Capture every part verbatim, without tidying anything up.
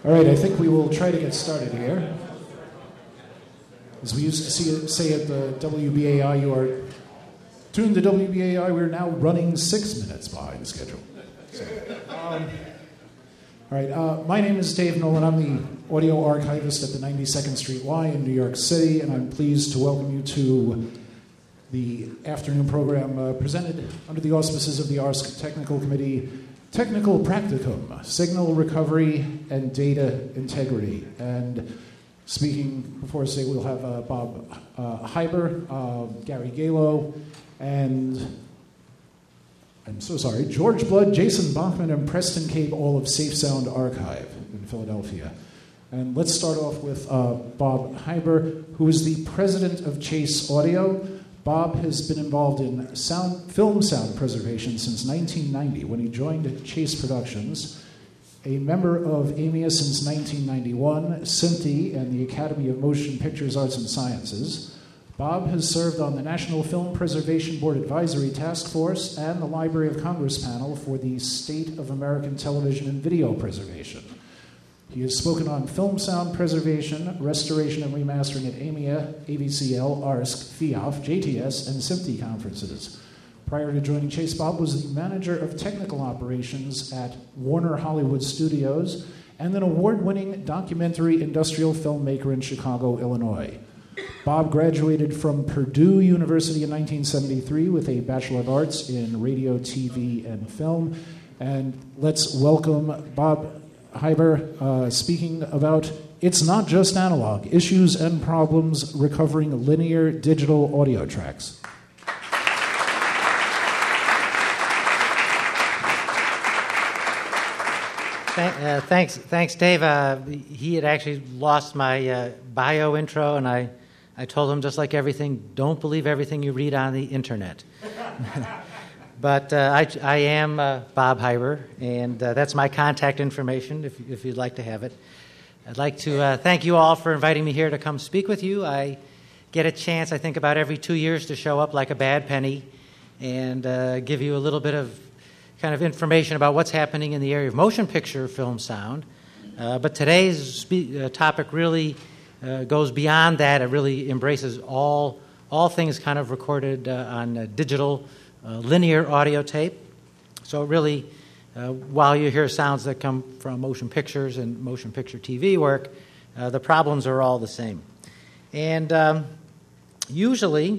All right, I think we will try to get started here. As we used to see, say at the W B A I, you are tuned to W B A I. We're now running six minutes behind schedule. So, um, all right, uh, my name is Dave Nolan. I'm the audio archivist at the ninety-second Street Y in New York City, and I'm pleased to welcome you to the afternoon program uh, presented under the auspices of the A R S C Technical Committee, Technical Practicum, Signal Recovery and Data Integrity. And speaking before us today, we'll have uh, Bob uh, Heiber, uh, Gary Galo, and I'm so sorry, George Blood, Jason Bachman, and Preston Cape, all of Safe Sound Archive in Philadelphia. And let's start off with uh, Bob Heiber, who is the president of Chase Audio. Bob has been involved in sound, film sound preservation since nineteen ninety, when he joined Chase Productions, a member of A M I A since nineteen ninety-one, C M T I, and the Academy of Motion Pictures Arts and Sciences. Bob has served on the National Film Preservation Board Advisory Task Force and the Library of Congress panel for the State of American Television and Video Preservation. He has spoken on film sound preservation, restoration and remastering at A M I A, A V C L, A R S C, FIAF, J T S, and C M T I conferences. Prior to joining Chase, Bob was the manager of technical operations at Warner Hollywood Studios and an award-winning documentary industrial filmmaker in Chicago, Illinois. Bob graduated from Purdue University in nineteen seventy-three with a Bachelor of Arts in Radio, T V, and Film. And let's welcome Bob Heiber uh, speaking about It's Not Just Analog, Issues and Problems Recovering Linear Digital Audio Tracks. Th- uh, thanks, thanks, Dave. Uh, he had actually lost my uh, bio intro, and I, I told him, just like everything, don't believe everything you read on the internet. But uh, I, I am uh, Bob Heiber, and uh, that's my contact information if, if you'd like to have it. I'd like to uh, thank you all for inviting me here to come speak with you. I get a chance, I think, about every two years to show up like a bad penny and uh, give you a little bit of kind of information about what's happening in the area of motion picture film sound. Uh, but today's spe- uh, topic really uh, goes beyond that. It really embraces all, all things kind of recorded uh, on uh, digital Uh, linear audio tape. So really, uh, while you hear sounds that come from motion pictures and motion picture T V work, uh, the problems are all the same. And um, usually,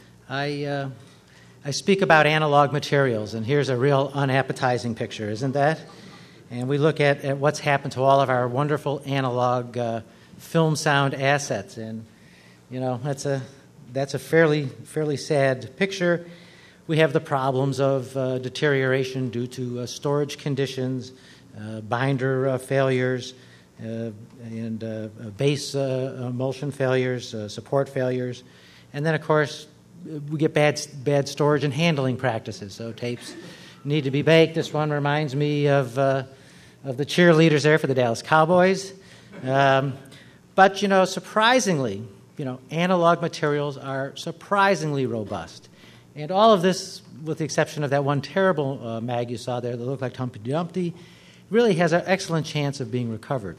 I uh, I speak about analog materials, and here's a real unappetizing picture, isn't that? And we look at, at what's happened to all of our wonderful analog uh, film sound assets, and you know that's a that's a fairly fairly sad picture. We have the problems of uh, deterioration due to uh, storage conditions, uh, binder uh, failures, uh, and uh, base uh, emulsion failures, uh, support failures. And then, of course, we get bad bad storage and handling practices. So tapes need to be baked. This one reminds me of, uh, of the cheerleaders there for the Dallas Cowboys. Um, but, you know, surprisingly, you know, analog materials are surprisingly robust. And all of this, with the exception of that one terrible uh, mag you saw there that looked like Humpty Dumpty, really has an excellent chance of being recovered.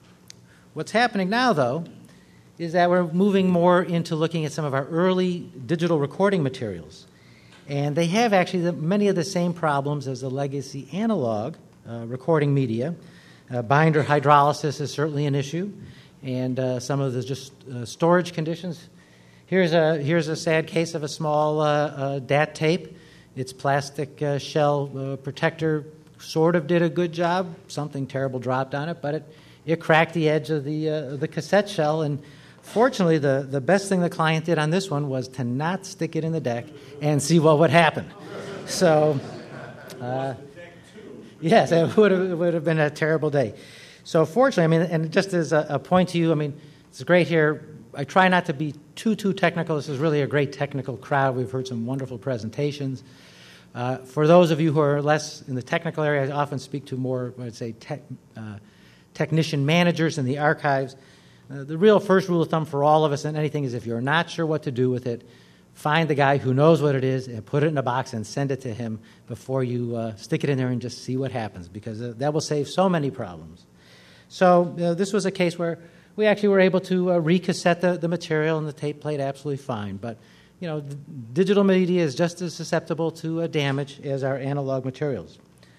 What's happening now, though, is that we're moving more into looking at some of our early digital recording materials. And they have actually the, many of the same problems as the legacy analog uh, recording media. Uh, binder hydrolysis is certainly an issue, and uh, some of the just uh, storage conditions. Here's a here's a sad case of a small uh, uh, D A T tape. Its plastic uh, shell uh, protector sort of did a good job. Something terrible dropped on it, but it, it cracked the edge of the uh, the cassette shell. And fortunately, the, the best thing the client did on this one was to not stick it in the deck and see what would happen. So, uh, yes, it would have, it would have been a terrible day. So fortunately, I mean, and just as a, a point to you, I mean, it's great here. I try not to be too, too technical. This is really a great technical crowd. We've heard some wonderful presentations. Uh, for those of you who are less in the technical area, I often speak to more, I'd say, tech, uh, technician managers in the archives. Uh, the real first rule of thumb for all of us in anything is if you're not sure what to do with it, find the guy who knows what it is and put it in a box and send it to him before you uh, stick it in there and just see what happens, because uh, that will save so many problems. So uh, this was a case where we actually were able to uh, recassette the, the material, and the tape played absolutely fine. But, you know, d- digital media is just as susceptible to uh, damage as our analog materials.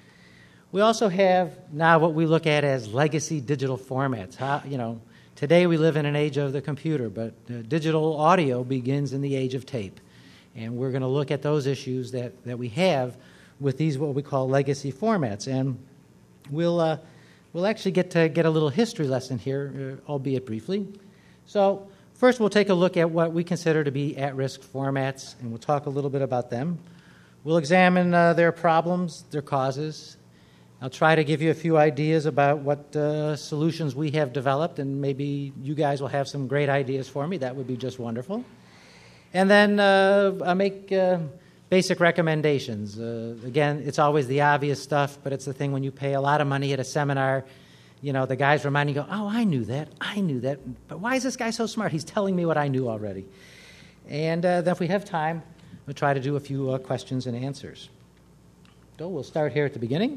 We also have now what we look at as legacy digital formats. How, you know, today we live in an age of the computer, but uh, digital audio begins in the age of tape. And we're going to look at those issues that, that we have with these what we call legacy formats. And we'll uh, we'll actually get to get a little history lesson here, uh, albeit briefly. So first we'll take a look at what we consider to be at-risk formats, and we'll talk a little bit about them. We'll examine uh, their problems, their causes. I'll try to give you a few ideas about what uh, solutions we have developed, and maybe you guys will have some great ideas for me. That would be just wonderful. And then uh, I'll make uh, basic recommendations. Uh, again, it's always the obvious stuff, but it's the thing when you pay a lot of money at a seminar, you know, the guys remind you, go, oh, I knew that, I knew that, but why is this guy so smart? He's telling me what I knew already. And uh, then if we have time, we'll try to do a few uh, questions and answers. So we'll start here at the beginning.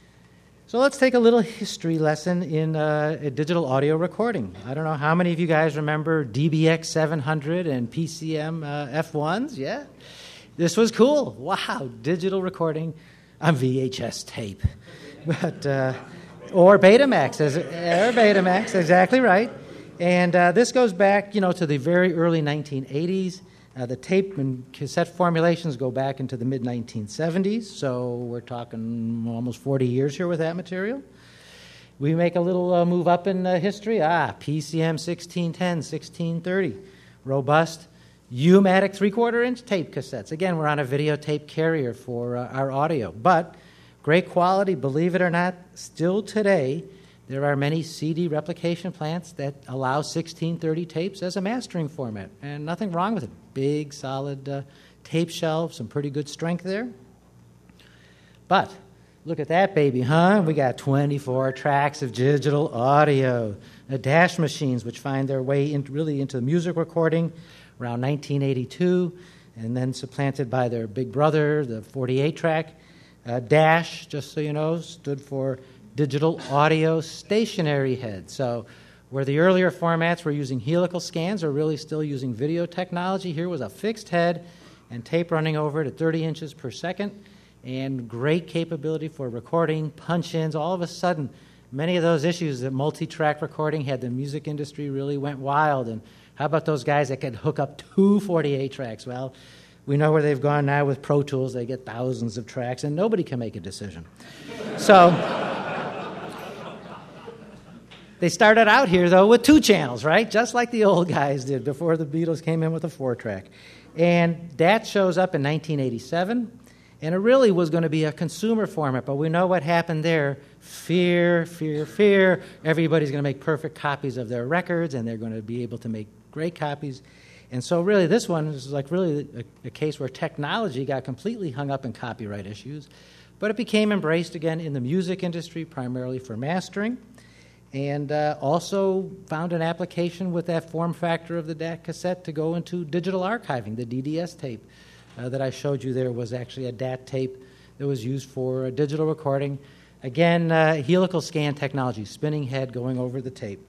So let's take a little history lesson in uh, digital audio recording. I don't know how many of you guys remember D B X seven hundred and P C M uh, F ones, yeah? This was cool. Wow, digital recording on V H S tape. But, uh, or Betamax, as, or Betamax, exactly right. And uh, this goes back, you know, to the very early nineteen eighties. Uh, the tape and cassette formulations go back into the mid nineteen seventies, so we're talking almost forty years here with that material. We make a little uh, move up in uh, history. Ah, P C M sixteen ten, sixteen thirty, robust U-matic three-quarter inch tape cassettes. Again, we're on a videotape carrier for uh, our audio, but great quality, believe it or not, still today. There are many C D replication plants that allow sixteen thirty tapes as a mastering format, and nothing wrong with it. Big, solid uh, tape shelf, some pretty good strength there. But look at that baby, huh? We got twenty-four tracks of digital audio. The Dash machines, which find their way in, really into music recording around nineteen eighty-two, and then supplanted by their big brother, the forty-eight track. Uh, Dash, just so you know, stood for Digital Audio Stationary Head. So where the earlier formats were using helical scans or really still using video technology, here was a fixed head and tape running over it at thirty inches per second, and great capability for recording, punch-ins. All of a sudden, many of those issues that multi-track recording had, the music industry really went wild. And how about those guys that could hook up two forty-eight tracks? Well, we know where they've gone now with Pro Tools. They get thousands of tracks, and nobody can make a decision. So they started out here, though, with two channels, right? Just like the old guys did before the Beatles came in with a four-track. And that shows up in nineteen eighty-seven, and it really was going to be a consumer format, but we know what happened there. Fear, fear, fear. Everybody's going to make perfect copies of their records, and they're going to be able to make great copies. And so really this one is like really a, a case where technology got completely hung up in copyright issues, but it became embraced again in the music industry, primarily for mastering. And uh, also found an application with that form factor of the D A T cassette to go into digital archiving. The D D S tape uh, that I showed you there was actually a D A T tape that was used for uh, digital recording. Again, uh, helical scan technology, spinning head going over the tape.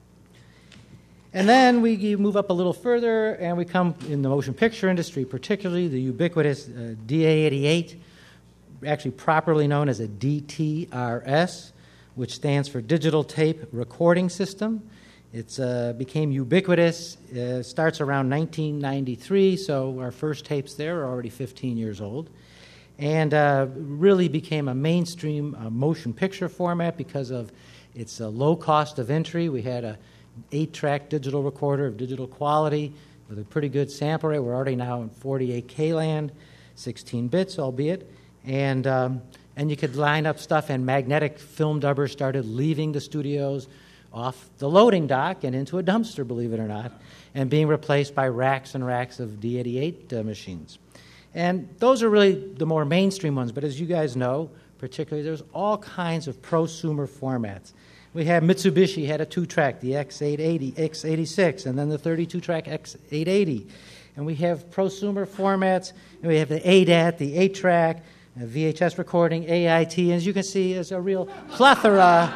And then we move up a little further, and we come in the motion picture industry, particularly the ubiquitous uh, D A eighty-eight, actually properly known as a D T R S, which stands for Digital Tape Recording System. It uh, became ubiquitous, uh, starts around nineteen ninety-three, so our first tapes there are already fifteen years old, and uh, really became a mainstream uh, motion picture format because of its uh, low cost of entry. We had a eight-track digital recorder of digital quality with a pretty good sample rate. We're already now in forty-eight K land, sixteen bits, albeit, and um, and you could line up stuff, and magnetic film dubbers started leaving the studios off the loading dock and into a dumpster, believe it or not, and being replaced by racks and racks of D eighty-eight uh, machines. And those are really the more mainstream ones, but as you guys know, particularly, there's all kinds of prosumer formats. We have Mitsubishi had a two-track, the X eight eighty, X eighty-six, and then the thirty-two track X eight eighty. And we have prosumer formats, and we have the A D A T, the eight-track, V H S recording, A I T, and as you can see, there's a real plethora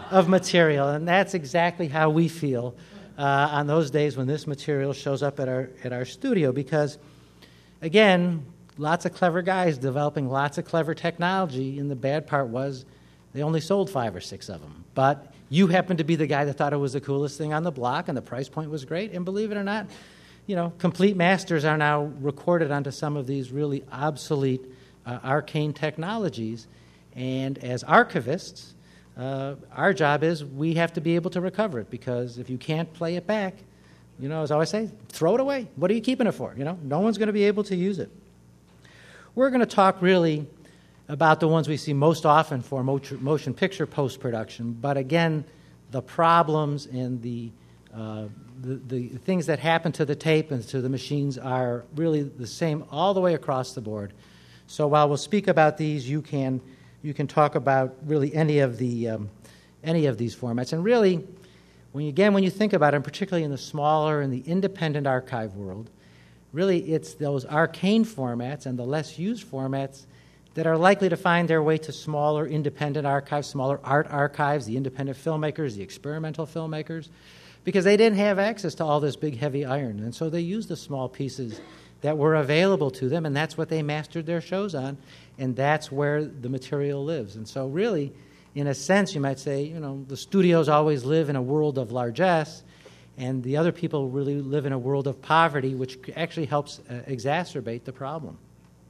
of material. And that's exactly how we feel uh, on those days when this material shows up at our at our studio, because, again, lots of clever guys developing lots of clever technology, and the bad part was they only sold five or six of them. But you happened to be the guy that thought it was the coolest thing on the block, and the price point was great, and believe it or not, you know, complete masters are now recorded onto some of these really obsolete, uh, arcane technologies. And as archivists, uh, our job is we have to be able to recover it, because if you can't play it back, you know, as I always say, throw it away. What are you keeping it for? You know, no one's going to be able to use it. We're going to talk really about the ones we see most often for motion picture post-production, but again, the problems and the, uh, the the things that happen to the tape and to the machines are really the same all the way across the board. So while we'll speak about these, you can you can talk about really any of the um, any of these formats. And really, when you, again when you think about it, and particularly in the smaller and the independent archive world, really it's those arcane formats and the less used formats that are likely to find their way to smaller independent archives, smaller art archives, the independent filmmakers, the experimental filmmakers, because they didn't have access to all this big, heavy iron. And so they used the small pieces that were available to them, and that's what they mastered their shows on, and that's where the material lives. And so really, in a sense, you might say, you know, the studios always live in a world of largesse, and the other people really live in a world of poverty, which actually helps uh, exacerbate the problem.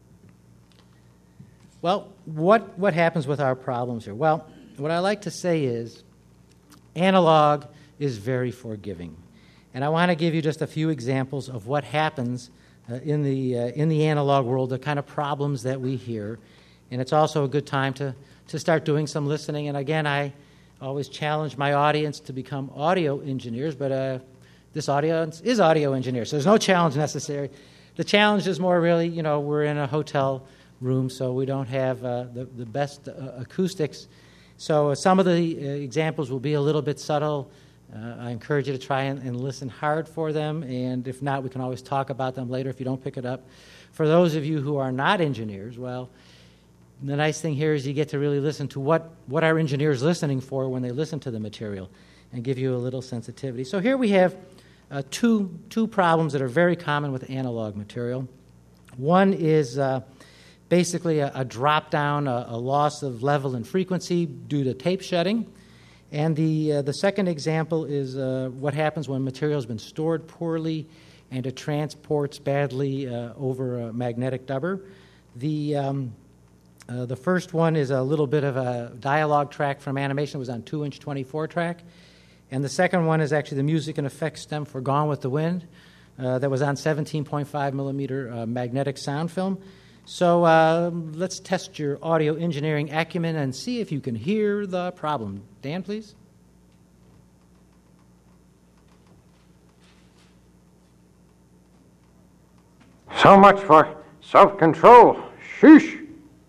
Well, what, what happens with our problems here? Well, what I like to say is analog is very forgiving. And I want to give you just a few examples of what happens uh, in the uh, in the analog world, the kind of problems that we hear. And it's also a good time to, to start doing some listening. And again, I always challenge my audience to become audio engineers, but uh, this audience is audio engineers, so there's no challenge necessary. The challenge is more really, you know, we're in a hotel room, so we don't have uh, the, the best uh, acoustics. So uh, some of the uh, examples will be a little bit subtle. Uh, I encourage you to try and, and listen hard for them, and if not, we can always talk about them later if you don't pick it up. For those of you who are not engineers, well, the nice thing here is you get to really listen to what, what are engineers listening for when they listen to the material and give you a little sensitivity. So here we have uh, two, two problems that are very common with analog material. One is uh, basically a, a drop down, a, a loss of level and frequency due to tape shedding. And the uh, the second example is uh, what happens when material has been stored poorly and it transports badly uh, over a magnetic dubber. The um, uh, the first one is a little bit of a dialogue track from animation. It was on two inch twenty-four track. And the second one is actually the music and effects stem for Gone with the Wind uh, that was on seventeen point five millimeter uh, magnetic sound film. So uh, let's test your audio engineering acumen and see if you can hear the problem. Dan, please. So much for self-control. Sheesh.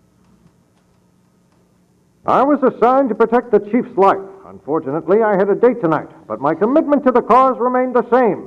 I was assigned to protect the chief's life. Unfortunately, I had a date tonight, but my commitment to the cause remained the same.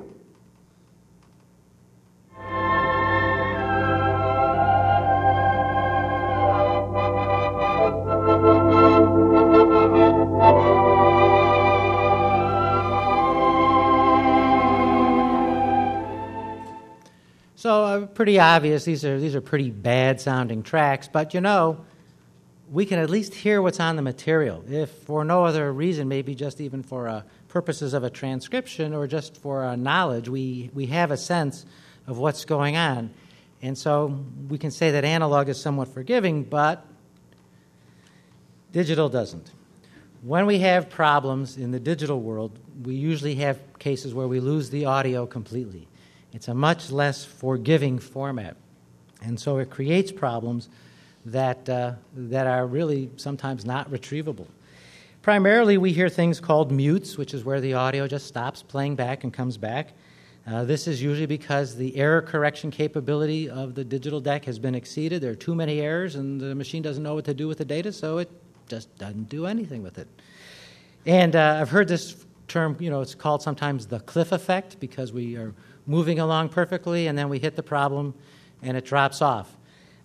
So uh, pretty obvious, these are these are pretty bad-sounding tracks, but you know, we can at least hear what's on the material, if for no other reason, maybe just even for uh, purposes of a transcription or just for uh, knowledge, we, we have a sense of what's going on. And so we can say that analog is somewhat forgiving, but digital doesn't. When we have problems in the digital world, we usually have cases where we lose the audio completely. It's a much less forgiving format, and so it creates problems that uh, that are really sometimes not retrievable. Primarily, we hear things called mutes, which is where the audio just stops playing back and comes back. Uh, this is usually because the error correction capability of the digital deck has been exceeded. There are too many errors, and the machine doesn't know what to do with the data, so it just doesn't do anything with it. And uh, I've heard this term, you know, it's called sometimes the cliff effect, because we are moving along perfectly, and then we hit the problem, and it drops off.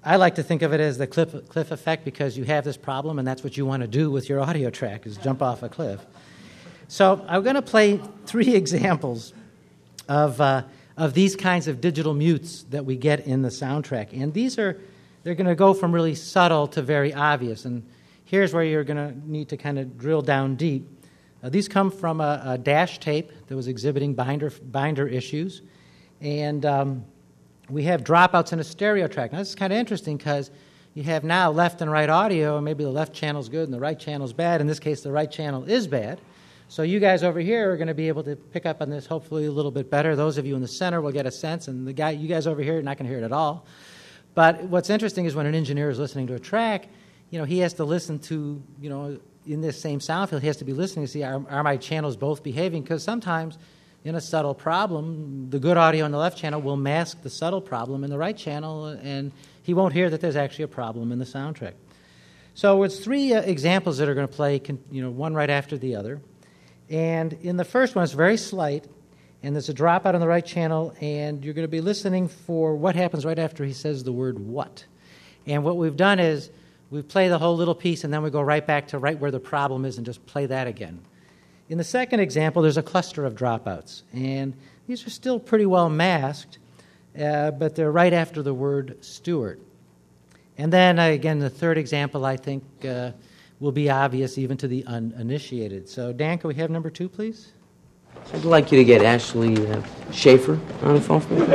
I like to think of it as the cliff, cliff effect, because you have this problem, and that's what you want to do with your audio track, is jump off a cliff. So I'm going to play three examples of uh, of these kinds of digital mutes that we get in the soundtrack. And these are, they're going to go from really subtle to very obvious. And here's where you're going to need to kind of drill down deep. Uh, these come from a, a dash tape that was exhibiting binder, binder issues. And um, we have dropouts in a stereo track. Now, this is kind of interesting because you have now left and right audio, and maybe the left channel's good and the right channel's bad. In this case, the right channel is bad. So you guys over here are going to be able to pick up on this hopefully a little bit better. Those of you in the center will get a sense, and the guy, you guys over here are not going to hear it at all. But what's interesting is when an engineer is listening to a track, you know, he has to listen to, you know, in this same sound field, he has to be listening to see, are, are my channels both behaving? Because sometimes in a subtle problem, the good audio in the left channel will mask the subtle problem in the right channel, and he won't hear that there's actually a problem in the soundtrack. So it's three uh, examples that are going to play, you know, one right after the other. And in the first one, it's very slight, and there's a dropout on the right channel, and you're going to be listening for what happens right after he says the word what. And what we've done is we play the whole little piece, and then we go right back to right where the problem is and just play that again. In the second example, there's a cluster of dropouts, and these are still pretty well masked, uh, but they're right after the word Stewart. And then, uh, again, the third example, I think, uh, will be obvious even to the uninitiated. So, Dan, can we have number two, please? I'd like you to get Ashley uh, Schaefer on the phone for me.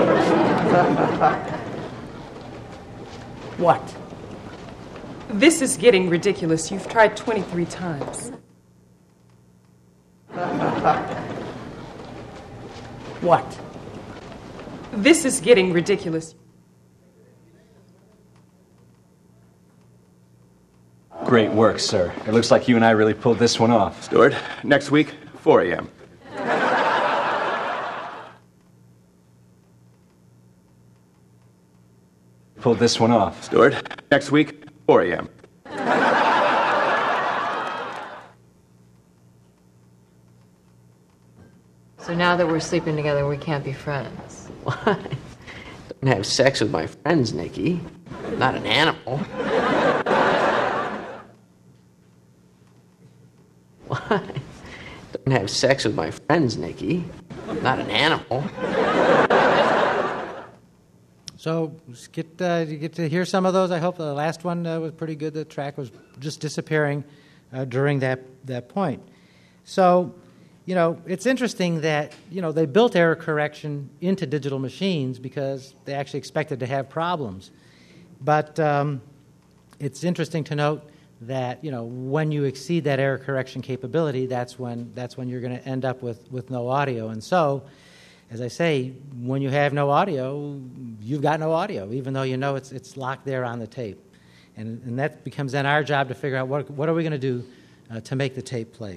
What? This is getting ridiculous. You've tried twenty-three times. What? This is getting ridiculous. Great work, sir. It looks like you and I really pulled this one off. Stewart, next week, four a.m. Pulled this one off. Stewart, next week, four a.m. So now that we're sleeping together, we can't be friends. What? Don't have sex with my friends, Nikki. I'm not an animal. What? Don't have sex with my friends, Nikki. I'm not an animal. So get uh, you get to hear some of those. I hope the last one uh, was pretty good. The track was just disappearing uh, during that, that point. So, you know, it's interesting that, you know, they built error correction into digital machines because they actually expected to have problems. But um, it's interesting to note that, you know, when you exceed that error correction capability, that's when that's when you're going to end up with, with no audio. And so, as I say, when you have no audio, you've got no audio, even though you know it's it's locked there on the tape. And and that becomes then our job to figure out what what are we going to do uh, to make the tape play.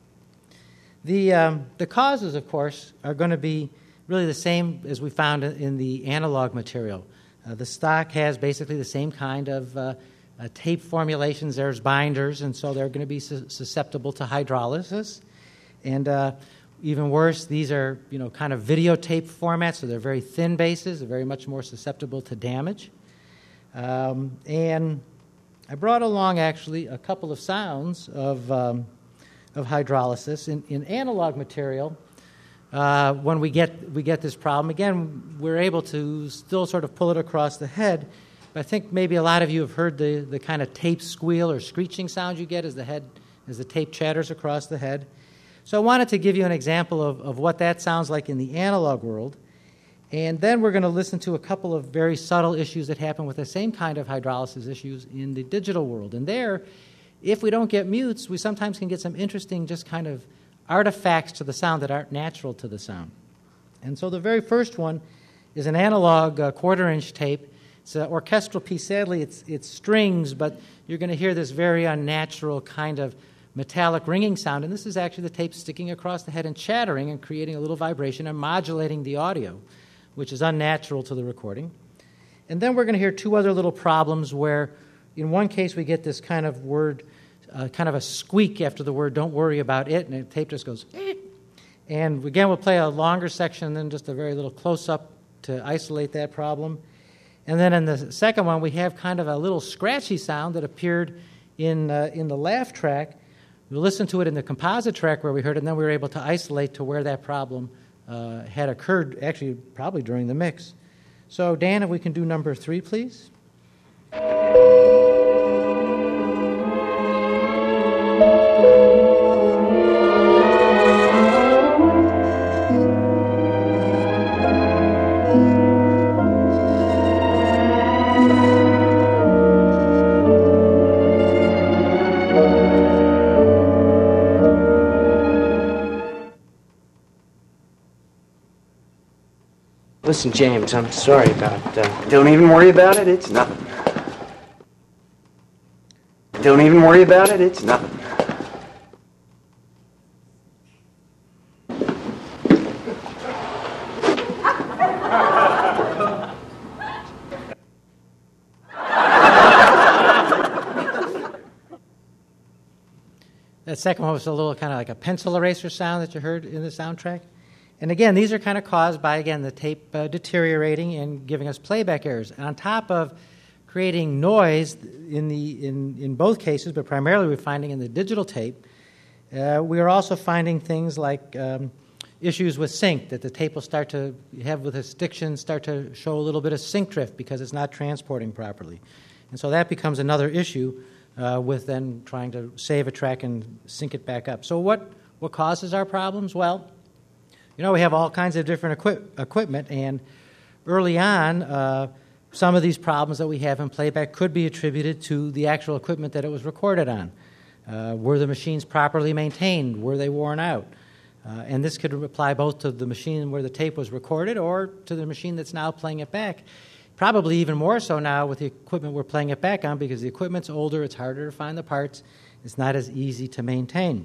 The um, the causes, of course, are going to be really the same as we found in the analog material. Uh, the stock has basically the same kind of uh, uh, tape formulations. There's binders, and so they're going to be su- susceptible to hydrolysis. And uh, even worse, these are, you know, kind of videotape formats, so they're very thin bases. They're very much more susceptible to damage. Um, and I brought along, actually, a couple of sounds of um, of hydrolysis. In, in analog material, uh, when we get we get this problem, again, we're able to still sort of pull it across the head. But I think maybe a lot of you have heard the, the kind of tape squeal or screeching sound you get as the head as the tape chatters across the head. So I wanted to give you an example of, of what that sounds like in the analog world. And then we're going to listen to a couple of very subtle issues that happen with the same kind of hydrolysis issues in the digital world. And there, if we don't get mutes, we sometimes can get some interesting just kind of artifacts to the sound that aren't natural to the sound. And so the very first one is an analog uh, quarter-inch tape. It's an orchestral piece. Sadly, it's, it's strings, but you're going to hear this very unnatural kind of metallic ringing sound, and this is actually the tape sticking across the head and chattering and creating a little vibration and modulating the audio, which is unnatural to the recording. And then we're going to hear two other little problems where, in one case, we get this kind of word, uh, kind of a squeak after the word, don't worry about it, and the tape just goes, eh. And again, we'll play a longer section and then just a very little close-up to isolate that problem. And then in the second one, we have kind of a little scratchy sound that appeared in, uh, in the laugh track. We listened to it in the composite track where we heard it, and then we were able to isolate to where that problem uh, had occurred, actually probably during the mix. So, Dan, if we can do number three, please. Listen, James, I'm sorry about... Uh... Don't even worry about it, it's nothing. Don't even worry about it, it's nothing. That second one was a little kind of like a pencil eraser sound that you heard in the soundtrack. And again, these are kind of caused by, again, the tape uh, deteriorating and giving us playback errors. And on top of creating noise in, the, in, in both cases, but primarily we're finding in the digital tape, uh, we are also finding things like um, issues with sync, that the tape will start to have with its diction start to show a little bit of sync drift because it's not transporting properly. And so that becomes another issue uh, with then trying to save a track and sync it back up. So what, what causes our problems? Well, you know, we have all kinds of different equip- equipment, and early on, uh, some of these problems that we have in playback could be attributed to the actual equipment that it was recorded on. Uh, were the machines properly maintained? Were they worn out? Uh, and this could apply both to the machine where the tape was recorded or to the machine that's now playing it back. Probably even more so now with the equipment we're playing it back on, because the equipment's older, it's harder to find the parts, it's not as easy to maintain.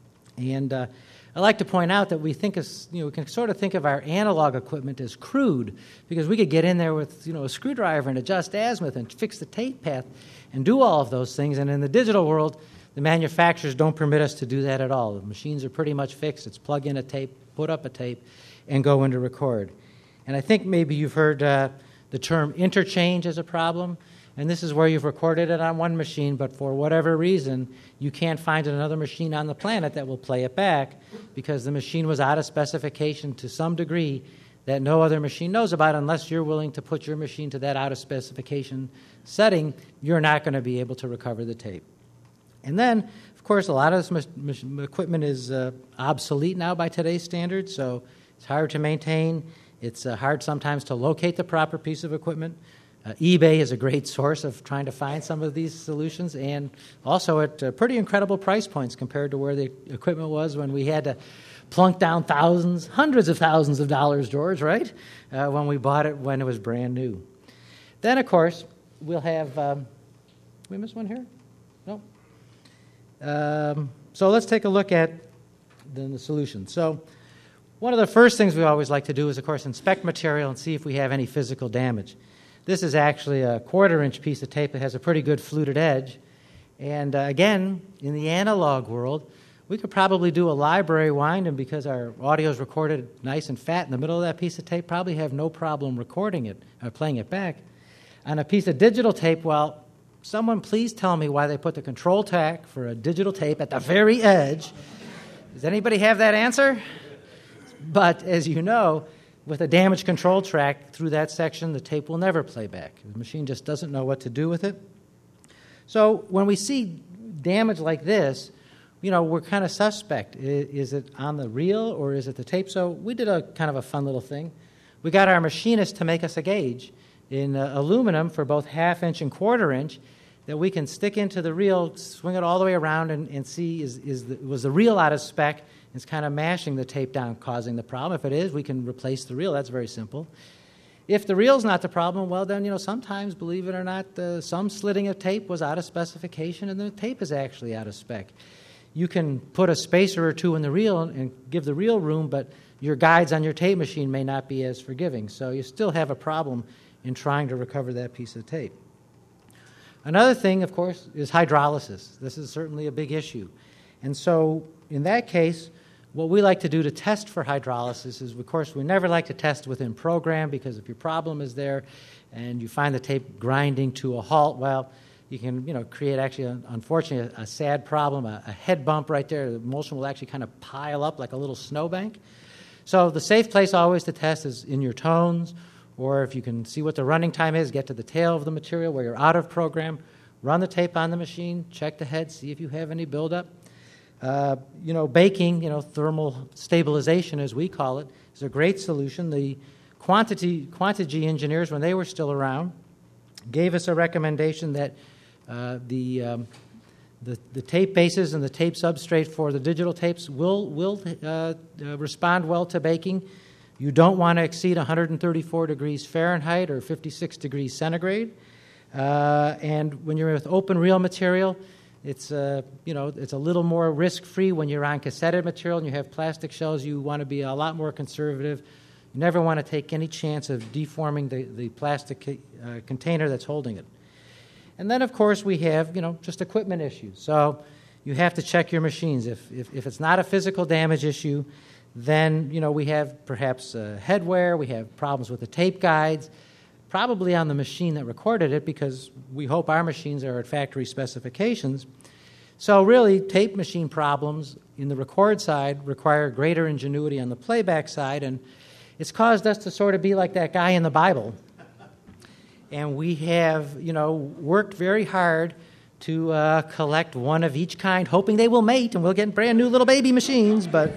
And uh, I like to point out that we think, as, you know, we can sort of think of our analog equipment as crude, because we could get in there with, you know, a screwdriver and adjust azimuth and fix the tape path and do all of those things. And in the digital world, the manufacturers don't permit us to do that at all. The machines are pretty much fixed. It's plug in a tape, put up a tape, and go into record. And I think maybe you've heard uh, the term interchange as a problem. And this is where you've recorded it on one machine, but for whatever reason, you can't find another machine on the planet that will play it back because the machine was out of specification to some degree that no other machine knows about. Unless you're willing to put your machine to that out of specification setting, you're not going to be able to recover the tape. And then, of course, a lot of this mach- equipment is uh, obsolete now by today's standards, so it's hard to maintain. It's uh, hard sometimes to locate the proper piece of equipment. Uh, eBay is a great source of trying to find some of these solutions, and also at uh, pretty incredible price points compared to where the equipment was when we had to plunk down thousands, hundreds of thousands of dollars, George, right, uh, when we bought it when it was brand new. Then, of course, we'll have... Um, did we miss one here? No. Um, so let's take a look at then the solution. So one of the first things we always like to do is, of course, inspect material and see if we have any physical damage. This is actually a quarter-inch piece of tape that has a pretty good fluted edge. And uh, again, in the analog world, we could probably do a library wind, and because our audio is recorded nice and fat in the middle of that piece of tape, probably have no problem recording it or playing it back. On a piece of digital tape, well, someone please tell me why they put the control track for a digital tape at the very edge. Does anybody have that answer? But as you know, with a damaged control track through that section, the tape will never play back. The machine just doesn't know what to do with it. So when we see damage like this, you know, we're kind of suspect. Is it on the reel or is it the tape? So we did a kind of a fun little thing. We got our machinist to make us a gauge in uh, aluminum for both half inch and quarter inch that we can stick into the reel, swing it all the way around, and, and see is, is the, was the reel out of spec. It's kind of mashing the tape down, causing the problem. If it is, we can replace the reel. That's very simple. If the reel's not the problem, well, then, you know, sometimes, believe it or not, uh, some slitting of tape was out of specification, and the tape is actually out of spec. You can put a spacer or two in the reel and give the reel room, but your guides on your tape machine may not be as forgiving. So you still have a problem in trying to recover that piece of tape. Another thing, of course, is hydrolysis. This is certainly a big issue. And so in that case, what we like to do to test for hydrolysis is, of course, we never like to test within program, because if your problem is there and you find the tape grinding to a halt, well, you can, you know, create actually, a, unfortunately, a, a sad problem, a, a head bump right there. The emulsion will actually kind of pile up like a little snowbank. So the safe place always to test is in your tones, or if you can see what the running time is, get to the tail of the material where you're out of program, run the tape on the machine, check the head, see if you have any buildup. Uh, you know, baking, you know, thermal stabilization, as we call it, is a great solution. The quantity, Quantity engineers, when they were still around, gave us a recommendation that uh, the, um, the the tape bases and the tape substrate for the digital tapes will will uh, uh, respond well to baking. You don't want to exceed one hundred thirty-four degrees Fahrenheit or fifty-six degrees centigrade. Uh, and when you're with open reel material, it's uh, you know it's a little more risk-free. When you're on cassetted material and you have plastic shells, you want to be a lot more conservative. You never want to take any chance of deforming the, the plastic uh, container that's holding it. And then, of course, we have, you know, just equipment issues. So you have to check your machines. If, if, if it's not a physical damage issue, then, you know, we have perhaps uh, head wear, we have problems with the tape guides, probably on the machine that recorded it, because we hope our machines are at factory specifications. So really, tape machine problems in the record side require greater ingenuity on the playback side, and it's caused us to sort of be like that guy in the Bible. And we have, you know, worked very hard to uh, collect one of each kind, hoping they will mate and we'll get brand new little baby machines, but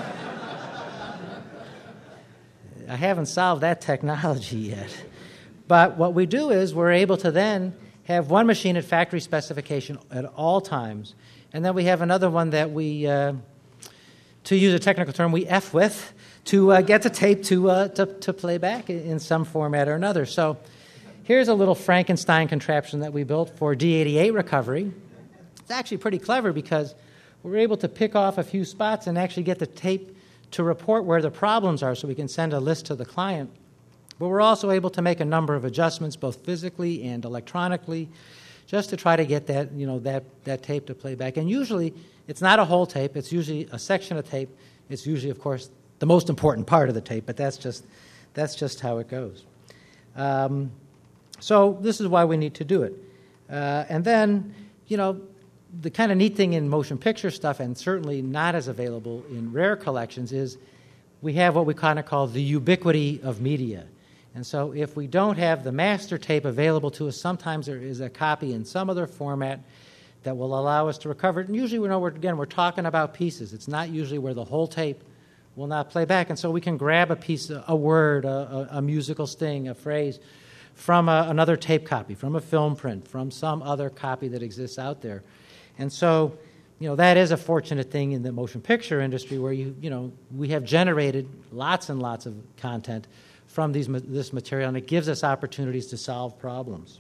I haven't solved that technology yet. But what we do is we're able to then have one machine at factory specification at all times, and then we have another one that we, uh, to use a technical term, we F with, to uh, get the tape to, uh, to to play back in some format or another. So here's a little Frankenstein contraption that we built for D eighty-eight recovery. It's actually pretty clever because we're able to pick off a few spots and actually get the tape to report where the problems are so we can send a list to the client. But we're also able to make a number of adjustments, both physically and electronically, just to try to get that, you know, that, that tape to play back. And usually it's not a whole tape. It's usually a section of tape. It's usually, of course, the most important part of the tape, but that's just that's just how it goes. Um, so this is why we need to do it. Uh, and then, you know, the kind of neat thing in motion picture stuff, and certainly not as available in rare collections, is we have what we kind of call the ubiquity of media. And so if we don't have the master tape available to us, sometimes there is a copy in some other format that will allow us to recover it. And usually, we know, we're, again, we're talking about pieces. It's not usually where the whole tape will not play back. And so we can grab a piece, a word, a, a, a musical sting, a phrase from a, another tape copy, from a film print, from some other copy that exists out there. And so, you know, that is a fortunate thing in the motion picture industry where, you you know, we have generated lots and lots of content from these, this material, and it gives us opportunities to solve problems.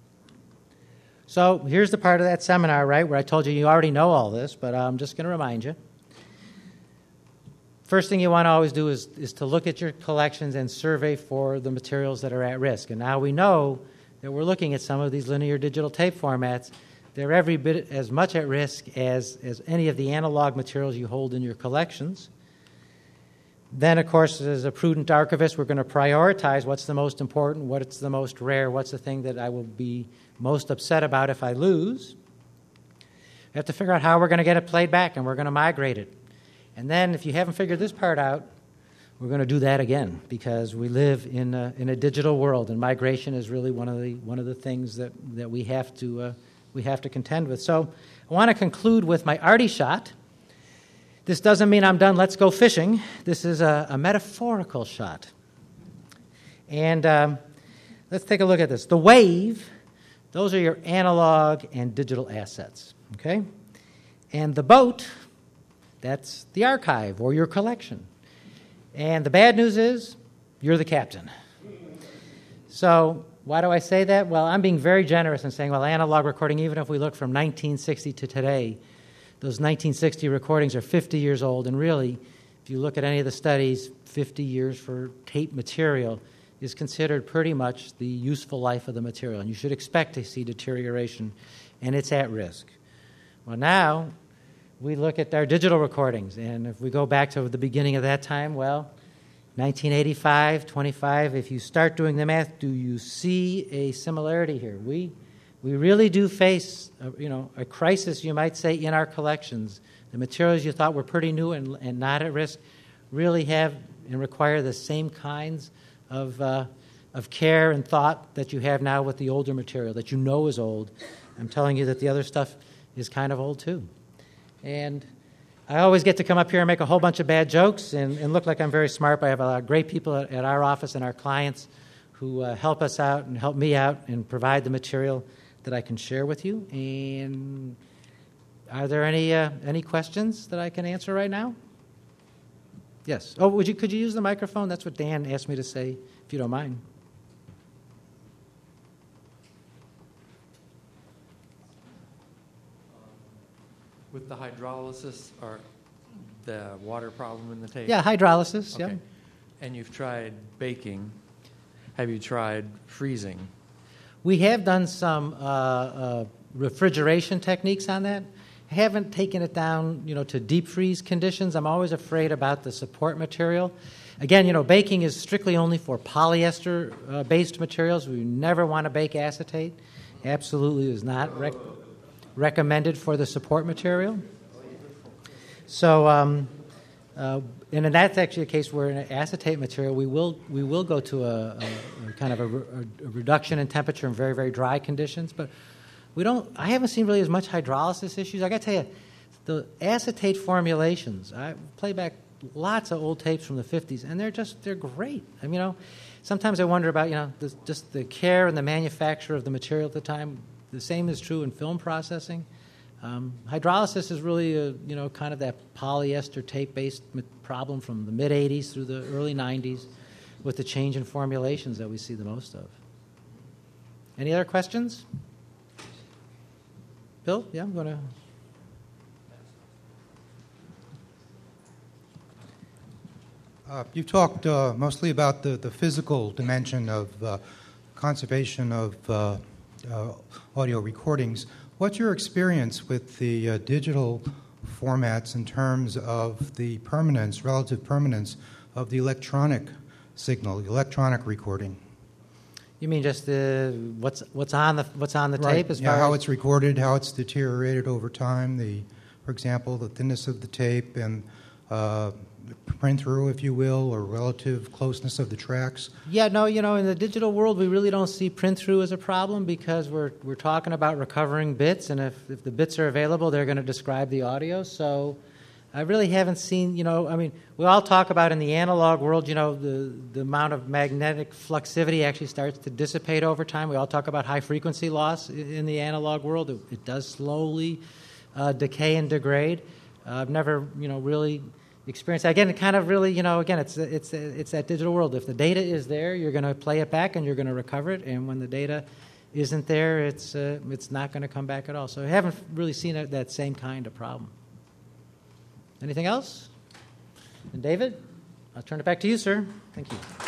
So here's the part of that seminar, right, where I told you you already know all this, but I'm just going to remind you. First thing you want to always do is, is to look at your collections and survey for the materials that are at risk. And now we know that we're looking at some of these linear digital tape formats. They're every bit as much at risk as, as any of the analog materials you hold in your collections. Then, of course, as a prudent archivist, we're going to prioritize what's the most important, what's the most rare, what's the thing that I will be most upset about if I lose. We have to figure out how we're going to get it played back, and we're going to migrate it. And then, if you haven't figured this part out, we're going to do that again, because we live in a, in a digital world, and migration is really one of the one of the things that, that we have to uh, we have to contend with. So, I want to conclude with my arty shot. This doesn't mean I'm done. Let's go fishing. This is a, a metaphorical shot, and um, let's take a look at this. The wave; those are your analog and digital assets. Okay, and the boat. That's the archive or your collection. And the bad news is, you're the captain. So why do I say that? Well, I'm being very generous in saying, well, analog recording, even if we look from nineteen sixty to today, those nineteen sixty recordings are fifty years old. And really, if you look at any of the studies, fifty years for tape material is considered pretty much the useful life of the material. And you should expect to see deterioration, and it's at risk. Well, now, we look at our digital recordings. And if we go back to the beginning of that time, well, nineteen eighty-five, twenty-five, if you start doing the math, do you see a similarity here? We we really do face, a, you know, a crisis, you might say, in our collections. The materials you thought were pretty new and, and not at risk really have and require the same kinds of uh, of care and thought that you have now with the older material that you know is old. I'm telling you that the other stuff is kind of old too. And I always get to come up here and make a whole bunch of bad jokes and, and look like I'm very smart, but I have a lot of great people at, at our office and our clients who uh, help us out and help me out and provide the material that I can share with you. And are there any uh, any questions that I can answer right now? Yes. Oh, would you could you use the microphone? That's what Dan asked me to say, if you don't mind. With the hydrolysis or the water problem in the tape? Yeah, hydrolysis, okay. yeah. And you've tried baking. Have you tried freezing? We have done some uh, uh, refrigeration techniques on that. Haven't taken it down, you know, to deep freeze conditions. I'm always afraid about the support material. Again, you know, baking is strictly only for polyester-based uh, materials. We never want to bake acetate. Absolutely is not rec- recommended for the support material. So, um, uh, and that's actually a case where in an acetate material, we will we will go to a, a, a kind of a, a reduction in temperature in very, very dry conditions, but we don't. I haven't seen really as much hydrolysis issues. I got to tell you, the acetate formulations. I play back lots of old tapes from the fifties, and they're just they're great. I mean, you know, sometimes I wonder about you know the, just the care and the manufacture of the material at the time. The same is true in film processing. Um, hydrolysis is really a, you know kind of that polyester tape-based problem from the mid eighties through the early nineties, with the change in formulations that we see the most of. Any other questions? Bill, yeah, I'm going to. Uh, you've talked uh, mostly about the, the physical dimension of uh, conservation of uh, uh, audio recordings. What's your experience with the uh, digital formats in terms of the permanence, relative permanence of the electronic signal, the electronic recording? You mean just the what's what's on the what's on the right. tape as yeah, far how as it's recorded, how it's deteriorated over time. The, for example, the thinness of the tape and uh, print through, if you will, or relative closeness of the tracks. Yeah, no, you know, in the digital world, we really don't see print through as a problem because we're we're talking about recovering bits, and if if the bits are available, they're going to describe the audio. So I really haven't seen, you know, I mean, we all talk about in the analog world, you know, the, the amount of magnetic fluxivity actually starts to dissipate over time. We all talk about high frequency loss in the analog world. It, it does slowly uh, decay and degrade. Uh, I've never, you know, really experienced that. Again, it kind of really, you know, again, it's it's it's that digital world. If the data is there, you're going to play it back and you're going to recover it. And when the data isn't there, it's uh, it's not going to come back at all. So I haven't really seen a, that same kind of problem. Anything else? And David, I'll turn it back to you, sir. Thank you.